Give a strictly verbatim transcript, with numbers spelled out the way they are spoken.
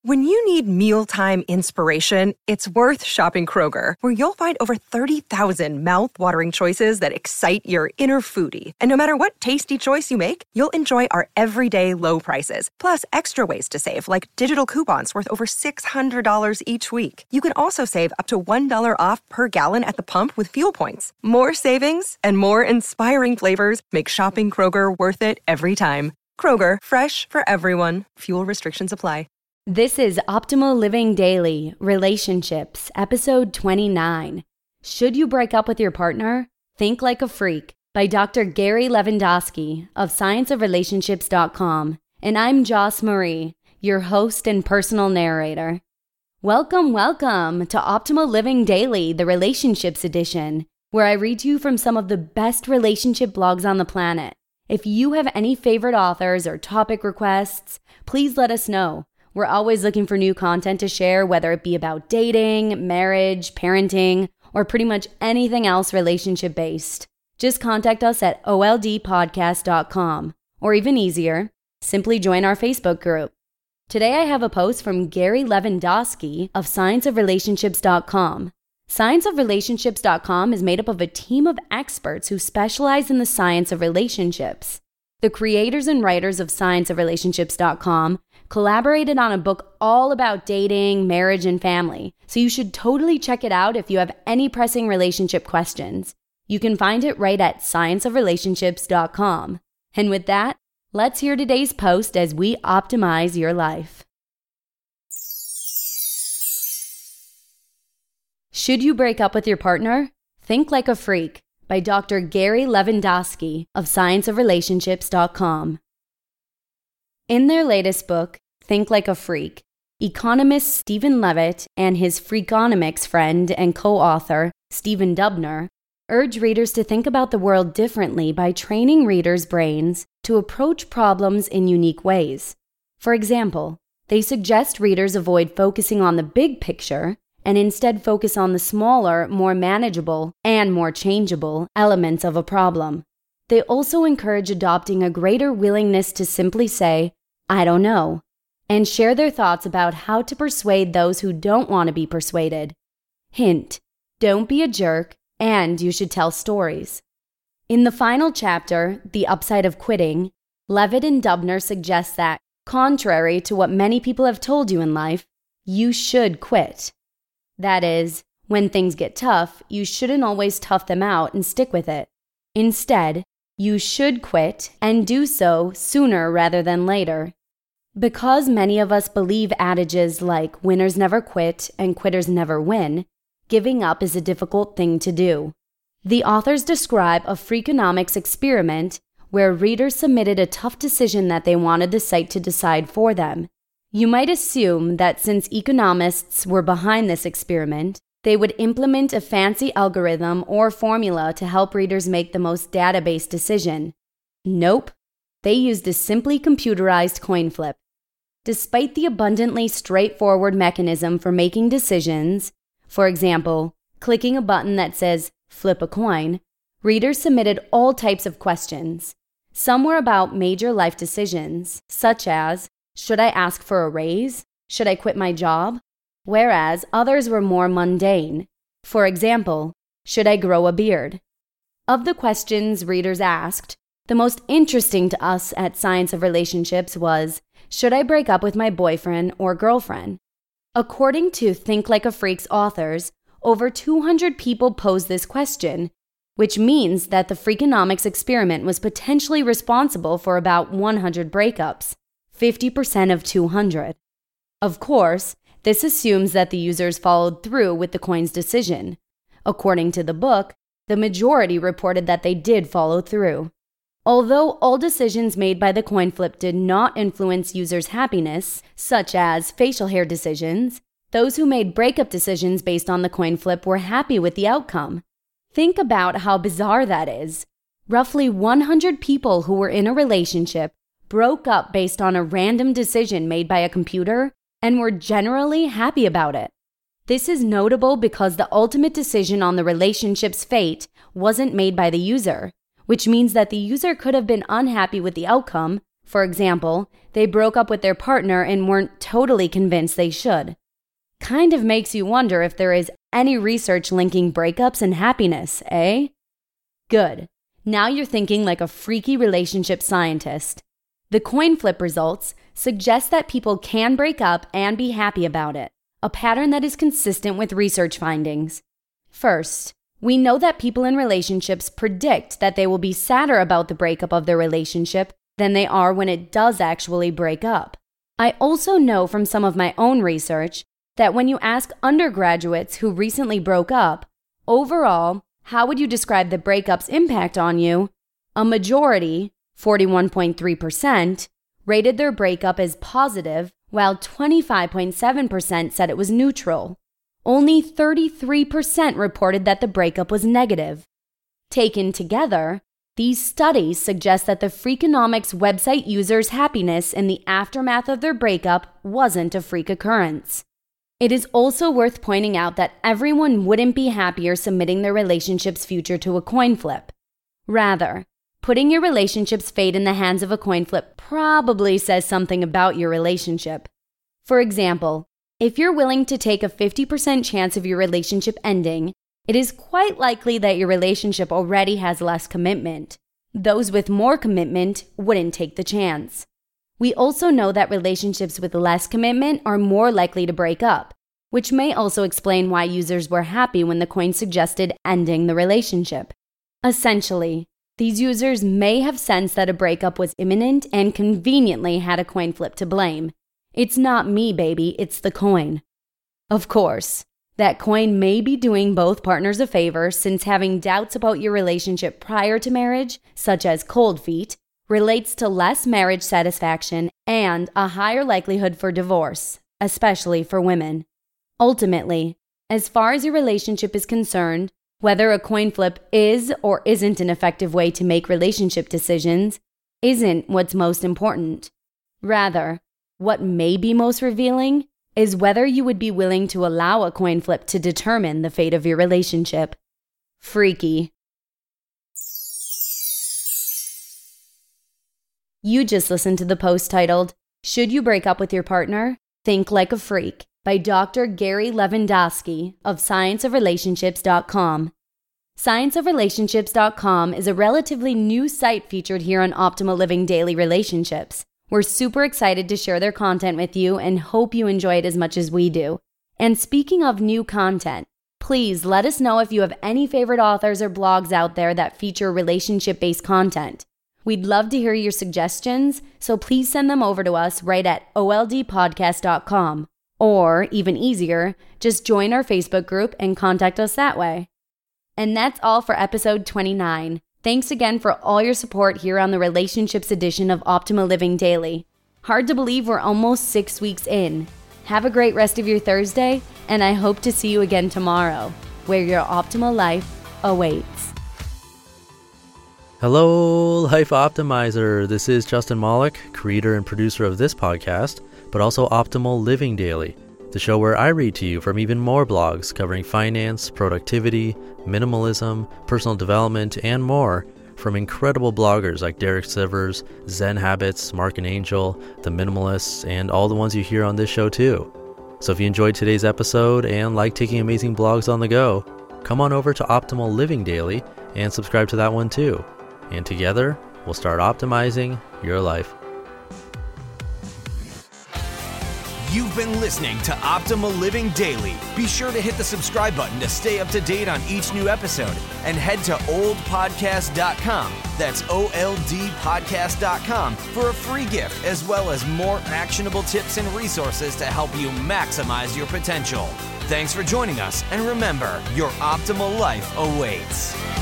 When you need mealtime inspiration, it's worth shopping Kroger, where you'll find over thirty thousand mouth-watering choices that excite your inner foodie. And no matter what tasty choice you make, you'll enjoy our everyday low prices, plus extra ways to save, like digital coupons worth over six hundred dollars each week. You can also save up to one dollar off per gallon at the pump with fuel points. More savings and more inspiring flavors make shopping Kroger worth it every time. Kroger, fresh for everyone. Fuel restrictions apply. This is Optimal Living Daily, Relationships, episode twenty-nine. Should you break up with your partner? Think Like a Freak, by Doctor Gary Lewandowski of science of relationships dot com. And I'm Joss Marie, your host and personal narrator. Welcome, welcome to Optimal Living Daily, the Relationships Edition, where I read to you from some of the best relationship blogs on the planet. If you have any favorite authors or topic requests, please let us know. We're always looking for new content to share, whether it be about dating, marriage, parenting, or pretty much anything else relationship-based. Just contact us at O L D podcast dot com, or even easier, simply join our Facebook group. Today I have a post from Gary Lewandowski of science of relationships dot com. science of relationships dot com is made up of a team of experts who specialize in the science of relationships. The creators and writers of science of relationships dot com collaborated on a book all about dating, marriage, and family, so you should totally check it out if you have any pressing relationship questions. You can find it right at science of relationships dot com. And with that, let's hear today's post as we optimize your life. Should you break up with your partner? Think Like a Freak, by Doctor Gary Lewandowski of science of relationships dot com. In their latest book, Think Like a Freak, economist Stephen Levitt and his Freakonomics friend and co-author, Stephen Dubner, urge readers to think about the world differently by training readers' brains to approach problems in unique ways. For example, they suggest readers avoid focusing on the big picture and instead focus on the smaller, more manageable, and more changeable elements of a problem. They also encourage adopting a greater willingness to simply say, I don't know, and share their thoughts about how to persuade those who don't want to be persuaded. Hint, don't be a jerk, and you should tell stories. In the final chapter, The Upside of Quitting, Levitt and Dubner suggest that, contrary to what many people have told you in life, you should quit. That is, when things get tough, you shouldn't always tough them out and stick with it. Instead, you should quit and do so sooner rather than later. Because many of us believe adages like winners never quit and quitters never win, giving up is a difficult thing to do. The authors describe a Freakonomics experiment where readers submitted a tough decision that they wanted the site to decide for them. You might assume that since economists were behind this experiment, they would implement a fancy algorithm or formula to help readers make the most database decision. Nope. They used a simply computerized coin flip. Despite the abundantly straightforward mechanism for making decisions, for example, clicking a button that says flip a coin, readers submitted all types of questions. Some were about major life decisions, such as, should I ask for a raise? Should I quit my job? Whereas others were more mundane. For example, should I grow a beard? Of the questions readers asked, the most interesting to us at Science of Relationships was, should I break up with my boyfriend or girlfriend? According to Think Like a Freak's authors, over two hundred people posed this question, which means that the Freakonomics experiment was potentially responsible for about one hundred breakups, fifty percent of two hundred. Of course, this assumes that the users followed through with the coin's decision. According to the book, the majority reported that they did follow through. Although all decisions made by the coin flip did not influence users' happiness, such as facial hair decisions, those who made breakup decisions based on the coin flip were happy with the outcome. Think about how bizarre that is. Roughly one hundred people who were in a relationship broke up based on a random decision made by a computer and were generally happy about it. This is notable because the ultimate decision on the relationship's fate wasn't made by the user, which means that the user could have been unhappy with the outcome, For example, they broke up with their partner and weren't totally convinced they should. Kind of makes you wonder if there is any research linking breakups and happiness, eh? Good. Now you're thinking like a freaky relationship scientist. The coin flip results suggest that people can break up and be happy about it, a pattern that is consistent with research findings. First, we know that people in relationships predict that they will be sadder about the breakup of their relationship than they are when it does actually break up. I also know from some of my own research that when you ask undergraduates who recently broke up, overall, how would you describe the breakup's impact on you? A majority, forty-one point three percent, rated their breakup as positive, while twenty-five point seven percent said it was neutral. Only thirty-three percent reported that the breakup was negative. Taken together, these studies suggest that the Freakonomics website users' happiness in the aftermath of their breakup wasn't a freak occurrence. It is also worth pointing out that everyone wouldn't be happier submitting their relationship's future to a coin flip. Rather, putting your relationship's fate in the hands of a coin flip probably says something about your relationship. For example, if you're willing to take a fifty percent chance of your relationship ending, it is quite likely that your relationship already has less commitment. Those with more commitment wouldn't take the chance. We also know that relationships with less commitment are more likely to break up, which may also explain why users were happy when the coin suggested ending the relationship. Essentially, these users may have sensed that a breakup was imminent and conveniently had a coin flip to blame. It's not me, baby, it's the coin. Of course, that coin may be doing both partners a favor, since having doubts about your relationship prior to marriage, such as cold feet, relates to less marriage satisfaction and a higher likelihood for divorce, especially for women. Ultimately, as far as your relationship is concerned, whether a coin flip is or isn't an effective way to make relationship decisions isn't what's most important. Rather, what may be most revealing is whether you would be willing to allow a coin flip to determine the fate of your relationship. Freaky. You just listened to the post titled, "Should You Break Up with Your Partner? Think Like a Freak" by Doctor Gary Lewandowski of science of relationships dot com. science of relationships dot com is a relatively new site featured here on Optimal Living Daily Relationships. We're super excited to share their content with you and hope you enjoy it as much as we do. And speaking of new content, please let us know if you have any favorite authors or blogs out there that feature relationship-based content. We'd love to hear your suggestions, so please send them over to us right at O L D podcast dot com. Or, even easier, just join our Facebook group and contact us that way. And that's all for episode twenty-nine. Thanks again for all your support here on the Relationships edition of Optimal Living Daily. Hard to believe we're almost six weeks in. Have a great rest of your Thursday, and I hope to see you again tomorrow, where your optimal life awaits. Hello, Life Optimizer. This is Justin Malik, creator and producer of this podcast, but also Optimal Living Daily, the show where I read to you from even more blogs covering finance, productivity, minimalism, personal development, and more from incredible bloggers like Derek Sivers, Zen Habits, Mark and Angel, The Minimalists, and all the ones you hear on this show too. So if you enjoyed today's episode and like taking amazing blogs on the go, come on over to Optimal Living Daily and subscribe to that one too. And together, we'll start optimizing your life. You've been listening to Optimal Living Daily. Be sure to hit the subscribe button to stay up to date on each new episode, and head to old podcast dot com. That's O L D podcast dot com for a free gift, as well as more actionable tips and resources to help you maximize your potential. Thanks for joining us, and remember, your optimal life awaits.